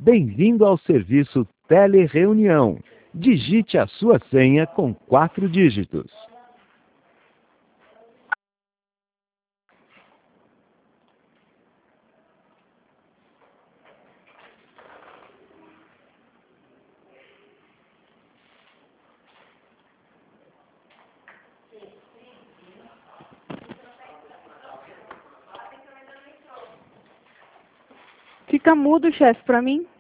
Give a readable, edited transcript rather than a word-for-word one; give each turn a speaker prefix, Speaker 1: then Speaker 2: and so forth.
Speaker 1: Bem-vindo ao serviço Telereunião. Digite a sua senha com 4 dígitos.
Speaker 2: Fica mudo, chefe, pra mim.